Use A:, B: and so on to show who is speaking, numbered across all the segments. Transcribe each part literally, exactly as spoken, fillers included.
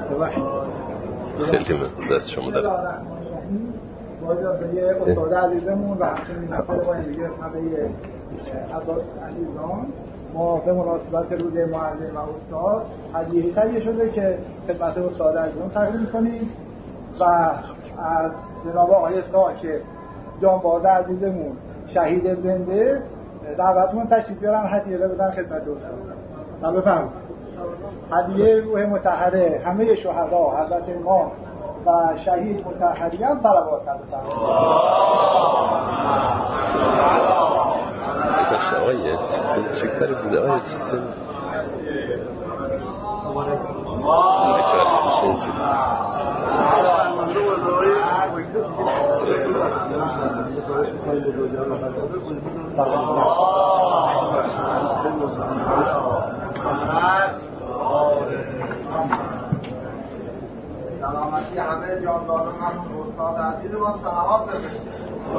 A: خیلی ممنون دست شما دارم.
B: باید به یه استاد عزیزمون و همچنین نصر با این دیگه همه عزیزان ما به مناسبت روز معلم و استاد هدیه‌ای تهیه شده که خدمت استاد عزیزمون تقدیم می‌کنیم و از جناب آقای سا که جانباز عزیزمون شهید زنده دعوتمون تشریف بیارن هدیه رو بدن خدمت استاد. بفرمایید. هدیه روح مطهره همه شهدا حضرت امام و شهید مطهری هم صلوات بفرمایید.
A: داشته آقای چه کاری بوده آقای چیزی نکرد میشه این چیزی
C: سلامتی همه جانداران همون استاد عزیز ما صلوات بفرستید.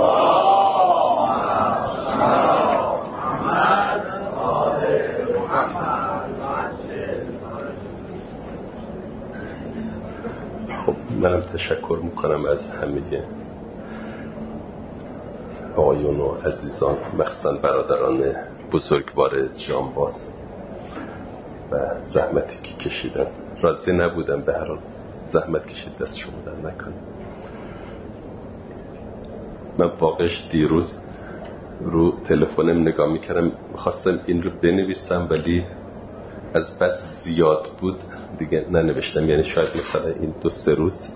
A: خب منم تشکر میکنم از همه آقایون و عزیزان، مخصوصا برادران بزرگوار جانباز و زحمتی که کشیدن. راضی نبودم به هر حال زحمت کشید دست شما در نکنه. من واقعش دیروز رو تلفنم نگاه میکردم میخواستم این رو بنویسم ولی از بس زیاد بود دیگه ننوشتم. یعنی شاید مثلا این دو سه روز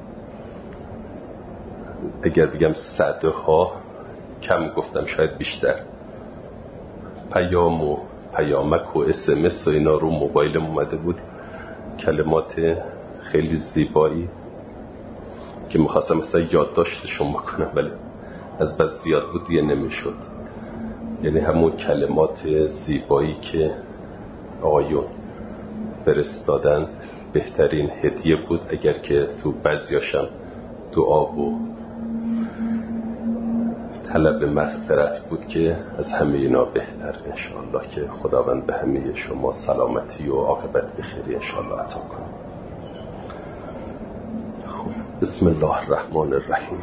A: اگر بگم صده ها کم گفتم، شاید بیشتر پیام و پیامک و اس ام اس و اینا رو موبایلم اومده بود، کلمات خیلی زیبایی که میخواستم مثلا یادداشتشون بکنم ولی از بس زیاد بود دیگه نمیشد. یعنی همون کلمات زیبایی که آقایون فرستادن بهترین هدیه بود، اگر که تو بعضیاشم دعا و طلب مغفرت بود که از همه اینا بهتر انشاءالله که خداوند به همه شما سلامتی و عاقبت بخیری انشاءالله عطا کنه. خب بسم الله الرحمن الرحیم.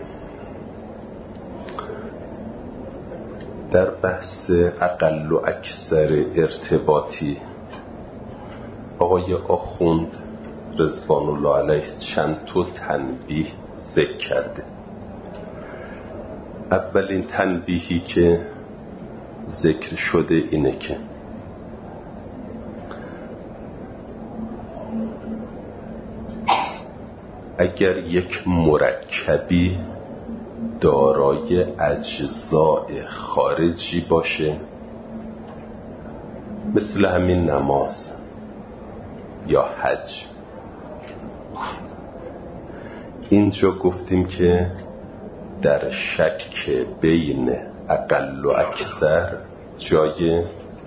A: در بحث اقل و اکثر ارتباطی آقای آخوند رضوان الله علیه چند تا تنبیه ذکر کرده. اولین تنبیهی که ذکر شده اینه که اگر یک مرکبی دارای اجزاء خارجی باشه، مثل همین نماز یا حج، اینجا گفتیم که در شک بین اقل و اکثر جای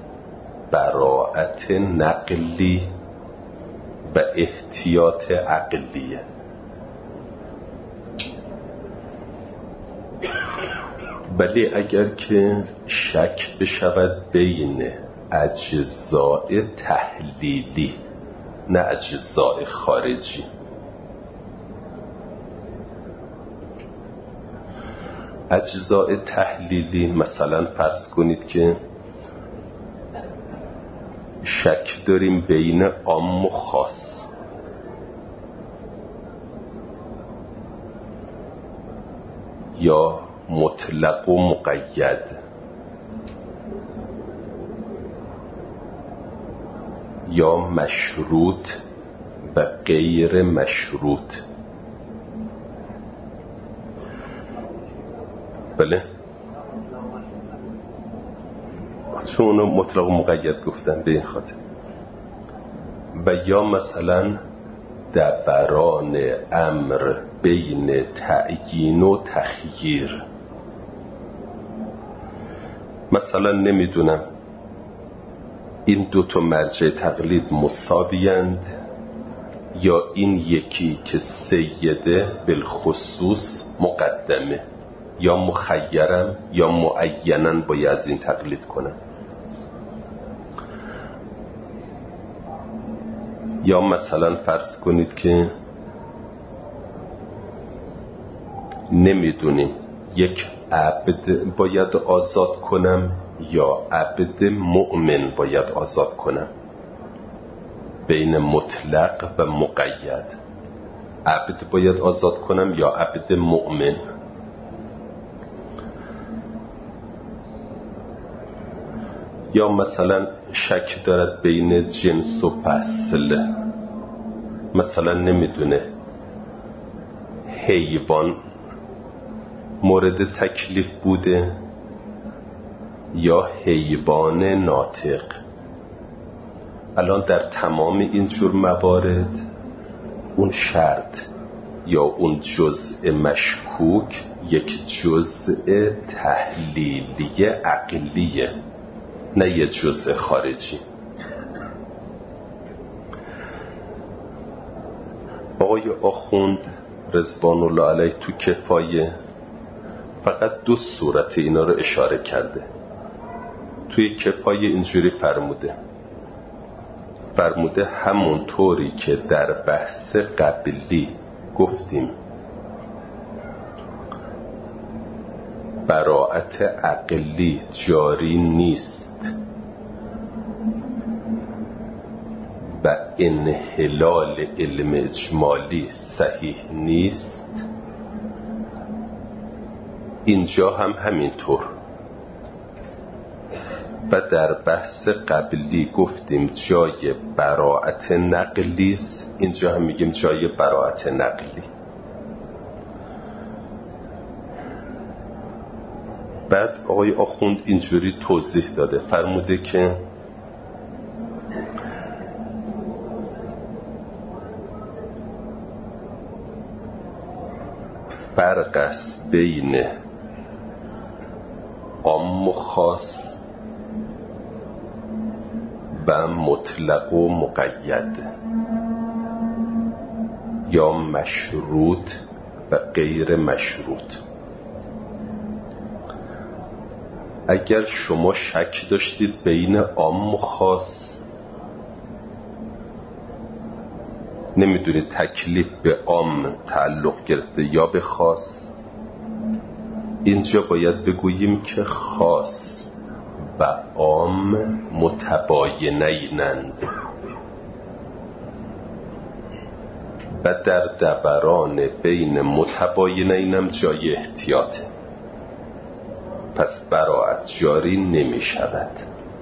A: براءت نقلی و احتیاط عقلیه. ولی اگر که شک بشود بین اجزاء تحلیلی نه اجزاء خارجی، اجزاء تحلیلی مثلا فرض کنید که شک داریم بین عام و خاص، یا مطلق و مقید، یا مشروط و غیر مشروط. بله چون اونو مطلق و مقید گفتن به این خاطر. و یا مثلا دبران امر بین تعیین و تخییر، مثلا نمیدونم این دو تا مرجع تقلید مساویند یا این یکی که سیده بالخصوص مقدمه، یا مخیرم یا معینن باید از این تقلید کنم. یا مثلا فرض کنید که نمیدونیم یک عبد باید آزاد کنم یا عبد مؤمن باید آزاد کنم، بین مطلق و مقید. عبد باید آزاد کنم یا عبد مؤمن. یا مثلا شک دارد بین جنس و فصل، مثلا نمیدونه حیوان مورد تکلیف بوده یا حیوان ناطق. الان در تمام این جور موارد اون شرط یا اون جزء مشکوک یک جزء تحلیلی عقلیه، نه یه جزء خارجی. آقای آخوند رضوان الله علیه تو کفایه فقط دو صورت اینا رو اشاره کرده. توی کفایه اینجوری فرموده فرموده همون طوری که در بحث قبلی گفتیم براءت عقلی جاری نیست و انحلال علم اجمالی صحیح نیست، اینجا هم همینطور. و در بحث قبلی گفتیم جای براءت نقلی است، اینجا هم میگیم جای براءت نقلی. بعد آقای آخوند اینجوری توضیح داده، فرموده که فرق است بین عام و خاص و مطلق و مقید یا مشروط و غیر مشروط. اگر شما شک داشتید بین عام و خاص، نمیدونید تکلیف به عام تعلق گرفته یا به خاص، اینجا باید بگوییم که خاص و عام متباینینند و در دوران بین متباینینم جای احتیاطه، پس براءت جاری نمی شود،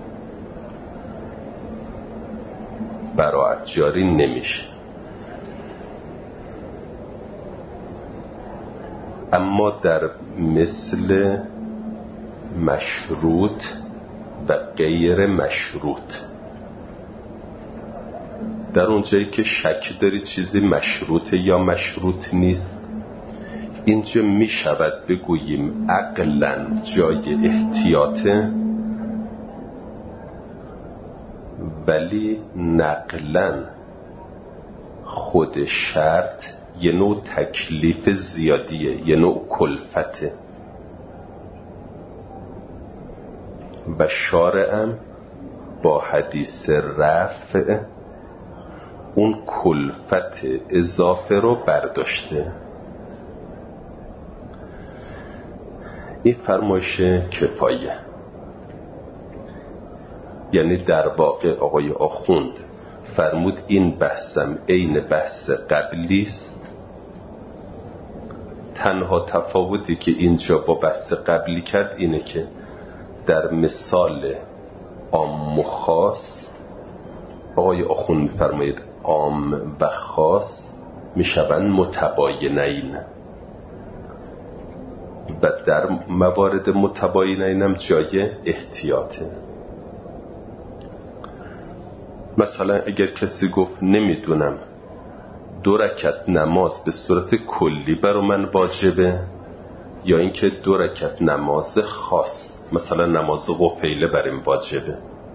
A: براءت جاری نمیشه. اما در مثل مشروط و غیر مشروط، در اونجایی که شک دارید چیزی مشروطه یا مشروط نیست، اینجا می شود بگوییم عقلاً جای احتیاطه، ولی نقلاً خود شرط یه نوع تکلیف زیادیه، یه نوع کلفته و شارعم با حدیث رفع اون کلفت اضافه رو برداشته. این فرمایش کفایه، یعنی در واقع آقای آخوند فرمود این بحثم عین بحث قبلی است، تنها تفاوتی که اینجا با بحث قبلی کرد اینه که در مثال عام و خاص آقای آخوند می‌فرماید عام و خاص میشوند متباینین و در موارد متباینین هم جای احتیاطه. مثلا اگر کسی گفت نمیدونم دو رکعت نماز به صورت کلی برای من واجبه یا اینکه دو رکعت نماز خاص، مثلا نماز قفیله بریم واجبه،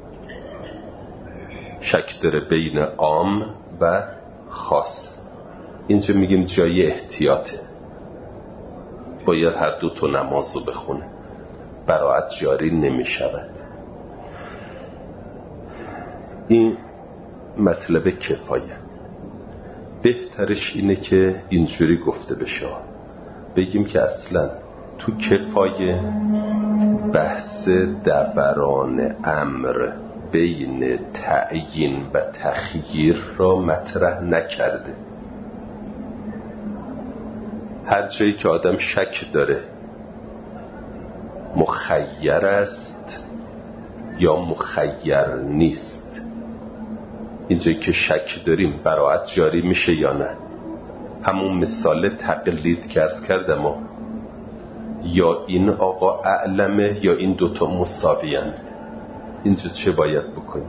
A: شک داره بین عام و خاص، اینجا میگیم جای احتیاطه، باید هر دو تا نماز رو بخونه، براءت جاری نمی شود. این مطلب کفایه. بهترش اینه که اینجوری گفته بشه بگیم که اصلا تو کفایه بحث دوران امر بین تعیین و تخییر را مطرح نکرده. هر جایی که آدم شک داره مخیر است یا مخیر نیست، اینجایی که شک داریم براءت جاری میشه یا نه. همون مثال تقلید که عرض کردم، یا این آقا اعلمه یا این دوتا مساویان، اینجا چه باید بکنیم؟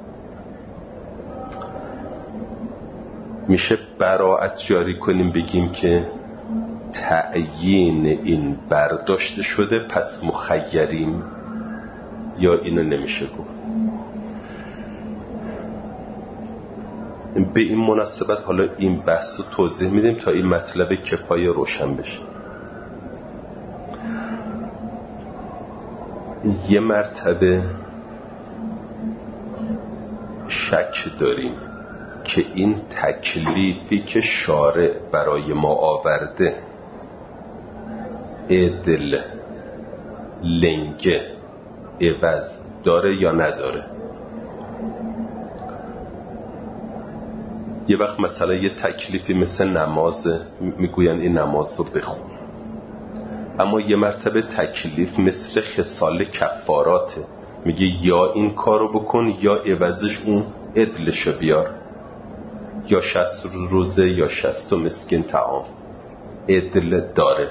A: میشه براءت جاری کنیم بگیم که تعیین این برداشته شده پس مخیریم، یا اینو نمیشه گفت؟ به این مناسبت حالا این بحث رو توضیح میدیم تا این مطلب کفایه روشن بشه. یه مرتبه شک داریم که این تکلیفی که شارع برای ما آورده عدل، لنگه، عوض داره یا نداره. یه وقت مثلا یه تکلیفی مثل نماز، میگوین این نماز رو بخون، اما یه مرتبه تکلیف مثل خصال کفاراته، میگه یا این کارو بکن یا عوضش اون عدلشو بیار، یا شصت روزه یا شصت مسکین طعام، عدل داره.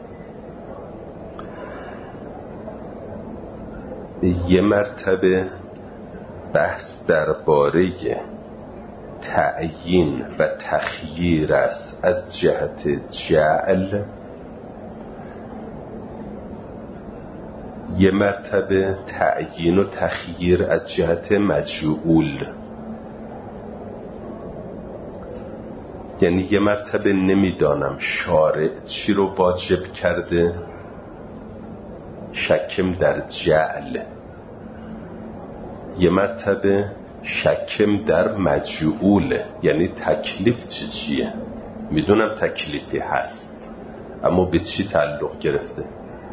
A: یه مرتبه بحث درباره تعیین و تخییر است از جهت جعل، یه مرتبه تعیین و تخییر از جهت مجعول. یعنی یه مرتبه نمیدانم شارع چی رو واجب کرده، شکم در جعل، یه مرتبه شکم در مجعوله، یعنی تکلیف چی چیه. میدونم تکلیفی هست اما به چی تعلق گرفته.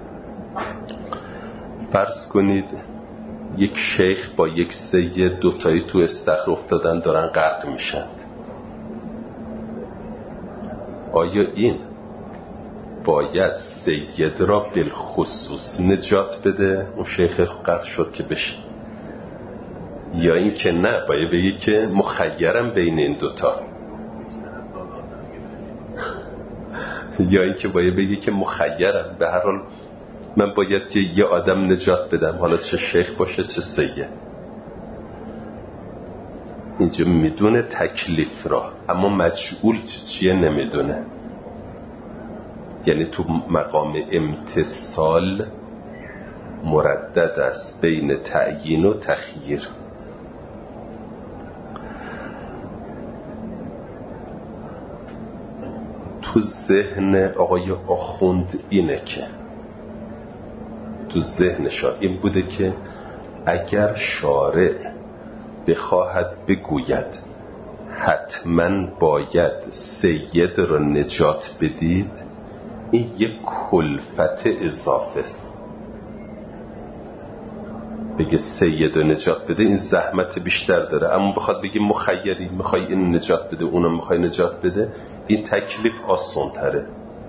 A: فرض کنید یک شیخ با یک سید دوتایی تو استخر افتادن دارن غرق میشن، آیا این باید سید را بالخصوص نجات بده، اون شیخ غرق شد که بشه، یا این که نه باید بگی که مخیرم بین این دوتا، یا این که باید بگی که مخیرم به هر حال من باید که یه آدم نجات بدم، حالا چه شیخ باشه چه سید. اینجا میدونه تکلیف را اما مجعول چیه نمیدونه، یعنی تو مقام امتصال مردد است بین تعیین و تخییر. تو ذهن آقای آخوند اینه که تو ذهنشان این بوده که اگر شارع بخواهد بگوید حتما باید سید را نجات بدید، این یک کلفت اضافه است. بگه سید را نجات بده این زحمت بیشتر داره، اما بخواد بگه مخیری میخوای این نجات بده اونم میخوای نجات بده، این تکلیف آسان تره.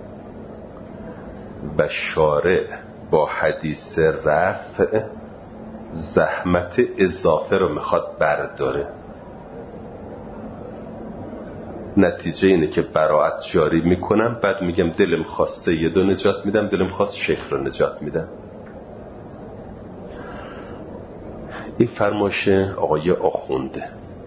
A: و شارع با حدیث رفع زحمت اضافه رو میخواد برداره. نتیجه اینه که براءت جاری میکنم، بعد میگم دلم خواست سید رو نجات میدم، دلم خواست شیخ رو نجات میدم. این فرمایش آقای آخونده.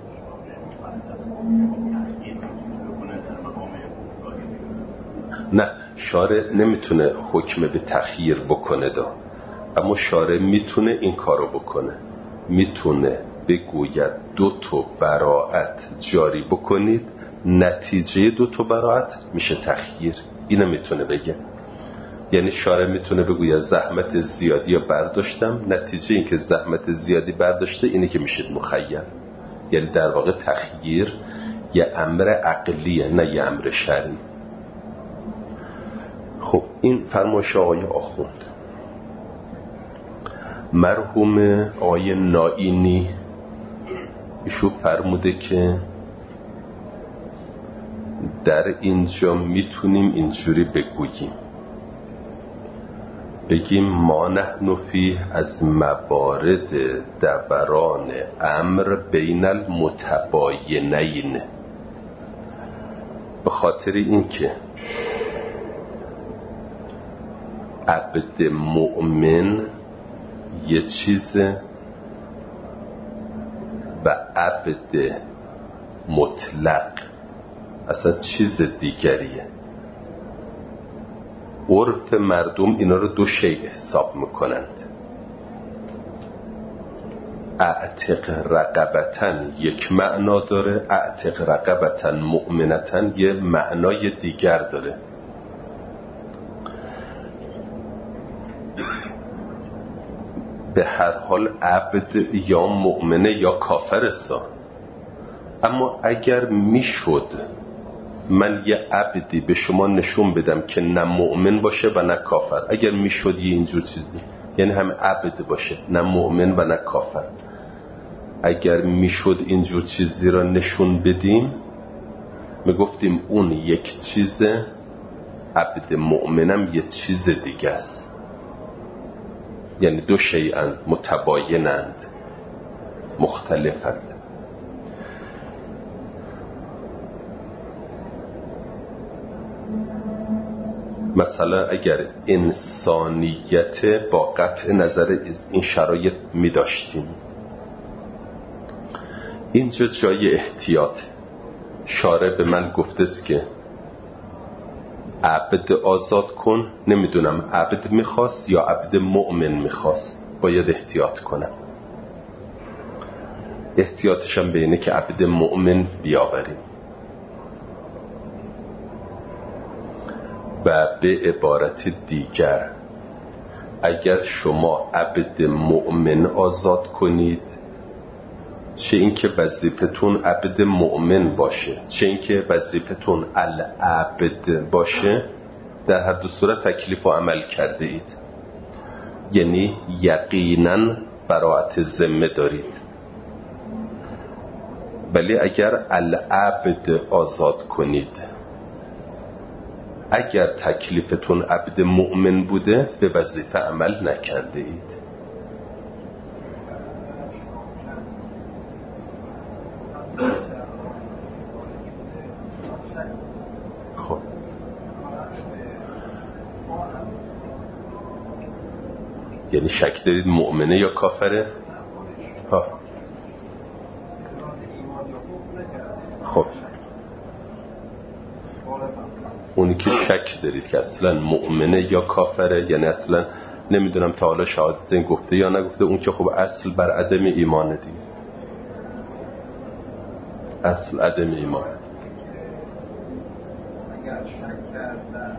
A: نه، شارع نمیتونه حکم به تخییر بکنه دا، اما شارع میتونه این کارو بکنه، میتونه بگوید دو تا براءت جاری بکنید، نتیجه دو تا براءت میشه تخییر. اینو میتونه بگه. یعنی شارع میتونه بگوید زحمت زیادی رو برداشتم، نتیجه این که زحمت زیادی برداشته اینه که میشید مخیر. یعنی در واقع تخییر یه امر عقلیه نه یه امر شرعی. خب این فرمایش آقای آخوند. مرحوم آقای نائینی ایشون فرموده که در اینجا میتونیم اینجوری بگوییم، بگیم ما نحن فیه از موارد دوران امر بین المتباینین، به خاطر اینکه عبد مؤمن یه چیزه و عبد مطلق اصلا چیز دیگریه. عرف مردم اینا رو دو شیء حساب میکنند. اعتق رقبتن یک معنا داره، اعتق رقبتن مؤمنتن یه معنای دیگر داره. به هر حال عبد یا مؤمنه یا کافر سا. اما اگر میشد من یه عبدی به شما نشون بدم که نه مؤمن باشه و نه کافر، اگر میشد یه اینجور چیزی، یعنی هم عبد باشه نه مؤمن و نه کافر، اگر میشد اینجور چیزی را نشون بدیم میگفتیم اون یک چیزه، عبد مؤمنم یه چیز دیگه است. یعنی دو شیئن متباینند، مختلفند. مثلا اگر انسانیت با قطع نظر این شرایط می داشتیم، اینجا جای احتیاط. شارع به من گفته است که عبد آزاد کن، نمیدونم عبد میخواست یا عبد مؤمن میخواست، باید احتیاط کنم. احتیاطشم به اینه که عبد مؤمن بیاوریم. و به عبارت دیگر اگر شما عبد مؤمن آزاد کنید، چه اینکه وظیفتون عبد مؤمن باشه چه اینکه وظیفتون العبد باشه، در هر دو صورت تکلیف و عمل کرده اید. یعنی یقینا براءت ذمه دارید. ولی اگر العبد آزاد کنید، اگر تکلیفتون عبد مؤمن بوده به وظیفه عمل نکرده اید. خب یعنی شک دارید مؤمنه یا کافره؟ ها. خب اونی که شک دارید که اصلا مؤمنه یا کافره، یعنی اصلا نمیدونم تا حالا شهادتین گفته یا نگفته، اون که خب اصل بر عدم ایمانه دیگه، اصل عدم ایمان.
C: اگر شک کردن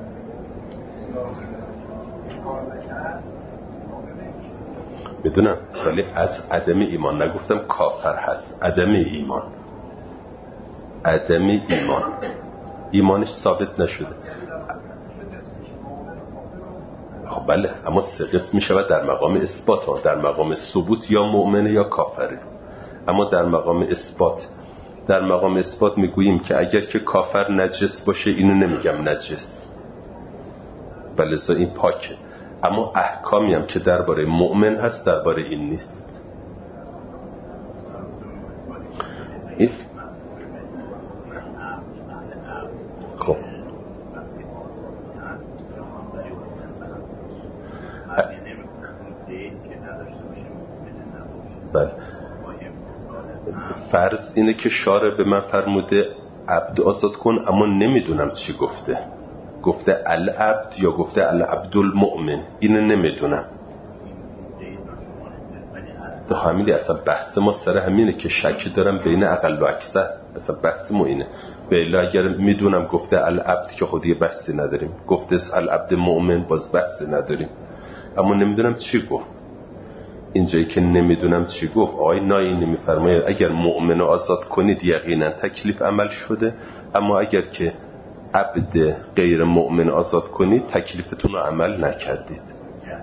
A: میدونم، ولی از عدم ایمان نگفتم کافر هست، عدم ایمان، عدم ایمان، ایمانش ثابت نشده. خب بله، اما سه قسم میشود در مقام اثبات ها. در مقام ثبوت یا مؤمنه یا کافره. اما در مقام اثبات، در مقام اثبات میگوییم که اگر که کافر نجس باشه، اینو نمیگم نجس، بلذا این پاکه. اما احکامی هم که درباره مؤمن هست درباره این نیست. این خب بله، فرض اینه که شارع به من فرموده عبد آزاد کن، اما نمیدونم چی گفته، گفته العبد یا گفته العبد المؤمن، اینو نمیدونم. تو همینی اصلا بحث ما سر همینه که شک دارم بین اقل و اکثر، اصلا بحث ما اینه. بله اگر میدونم گفته العبد که خودی بحثی نداریم، گفته العبد مؤمن باز بحثی نداریم، اما نمیدونم چی گفت. اینجایی که نمیدونم چی گفت، آقای نائینی میفرماید اگر مؤمن رو آزاد کنید یقینا تکلیف عمل شده، اما اگر که عبد غیر مؤمن آزاد کنید تکلیفتون رو عمل نکردید.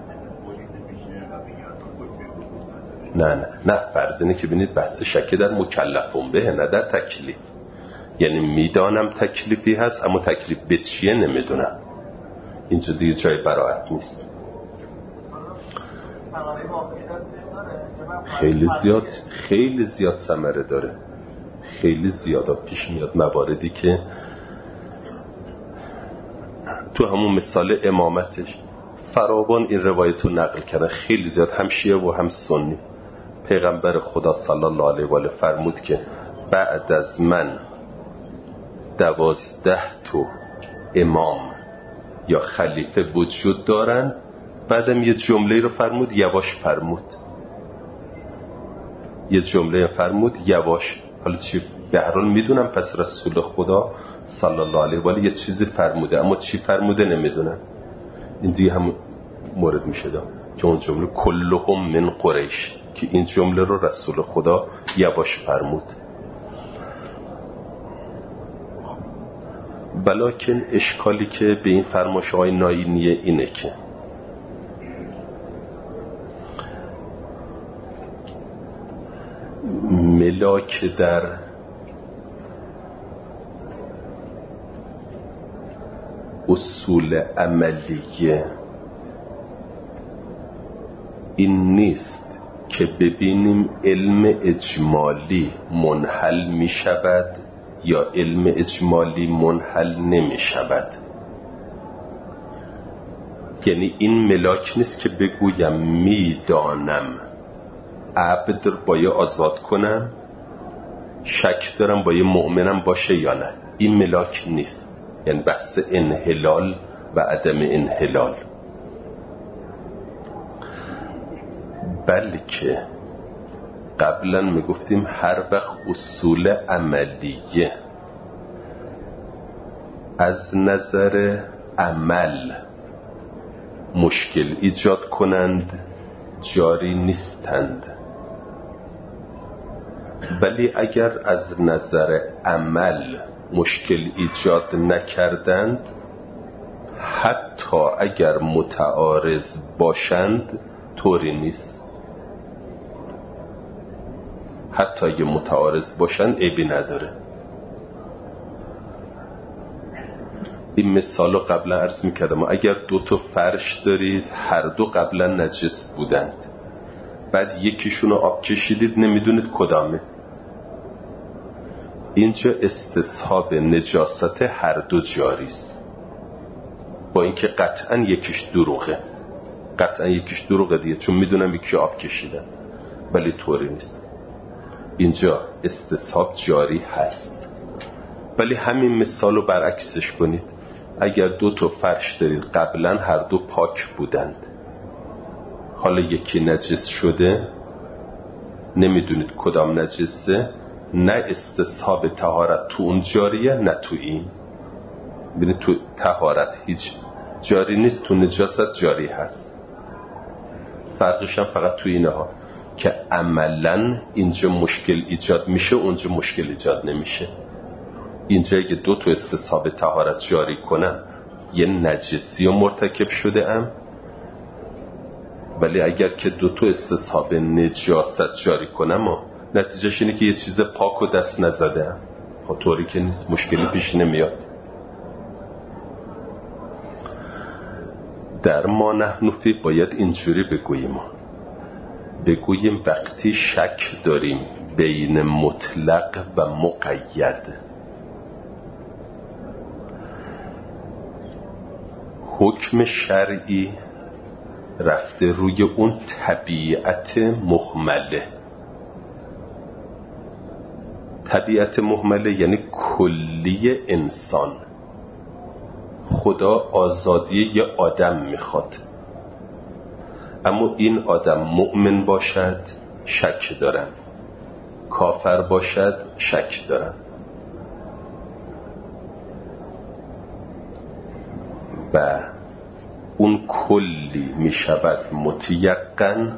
A: نه نه نه فرض اینه که ببینید بحث شک در مکلفون به نه در تکلیف. یعنی میدانم تکلیفی هست اما تکلیف به چیه نمیدونم. اینجا دیگه جای براحت نیست. خیلی زیاد خیلی زیاد ثمره داره. خیلی زیاد پیش میاد مواردی که تو همون مثال امامتش فراوان این روایت رو نقل کردن، خیلی زیاد، هم شیعه و هم سنی. پیغمبر خدا صلی الله علیه و آله فرمود که بعد از من دوازده تو امام یا خلیفه وجود دارن. بعدم یه جمله رو فرمود یواش فرمود یه جمله فرمود یواش. حالا چی؟ به هر حال میدونم پس رسول خدا صلی الله علیه و آله یه چیزی فرموده، اما چی فرموده نمیدونم. این دیگه هم مورد میشه دا که اون جمله کلهم من قریش، که این جمله رو رسول خدا یواش فرمود. بلکن اشکالی که به این فرمایش‌های ناینیه اینه که ملاک در اصول عملیه این نیست که ببینیم علم اجمالی منحل می شود یا علم اجمالی منحل نمی شود. یعنی این ملاک نیست که بگویم میدانم عبد باید آزاد کنم، شک دارم باید مؤمنم باشه یا نه. این ملاک نیست. یعنی بحث انحلال و عدم انحلال، بلکه قبلا میگفتیم هر وقت اصول عملیه از نظر عمل مشکل ایجاد کنند جاری نیستند، ولی اگر از نظر عمل مشکل ایجاد نکردند حتی اگر متعارض باشند طوری نیست. حتی اگه متعارض باشن عیبی نداره. این مثال رو قبلا عرض میکردم. اگر دو تا فرش دارید هر دو قبلا نجس بودند، بعد یکیشون رو آب کشیدید نمیدونید کدامه، اینجا استصحاب نجاست هر دو جاریست، با اینکه قطعا یکیش دروغه قطعا یکیش دروغه دیگه، چون میدونم یکی آب کشیدن، ولی طوری نیست. اینجا استصحاب جاری هست. ولی همین مثال رو برعکسش کنید. اگر دو تا فرش دارید قبلا هر دو پاک بودند، حالا یکی نجس شده نمیدونید کدام نجسه، نه استصحاب طهارت تو اون جاریه نه تو این. ببینید تو طهارت هیچ جاری نیست، تو نجاست جاری هست. فرقش هم فقط تو اینه ها که عملا اینجا مشکل ایجاد میشه اونجا مشکل ایجاد نمیشه. اینجا اگه دو تا استصحاب طهارت جاری کنم یه نجسی رو مرتکب شده ام، ولی اگر که دو تا استصحاب نجاست جاری کنم و نتیجهش اینه که یه چیز پاک و دست نزده ام، خب طوری که نیست، مشکلی پیش نمیاد. در ما نحن فی باید اینجوری بگوییم بگوییم وقتی شک داریم بین مطلق و مقید، حکم شرعی رفته روی اون طبیعت مهمله. طبیعت مهمله یعنی کلی انسان. خدا آزادی یه آدم میخواد، اما این آدم مؤمن باشد شک دارم، کافر باشد شک دارم. و اون کلی می شود متیقن،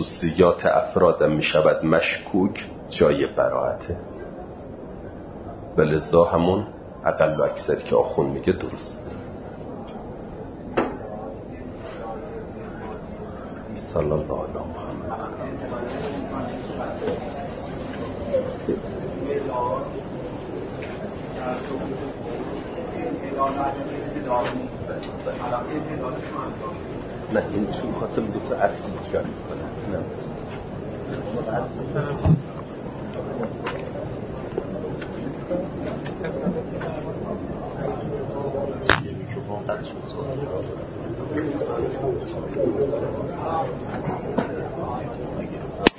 A: خصوصیات افرادم می شود مشکوک، جای براعته. و لذا همون اقل و اکثری که آخوند میگه درسته. صلی الله علیه محمد. نه این چون خواستم میگفت اصلی شد نه Thank you.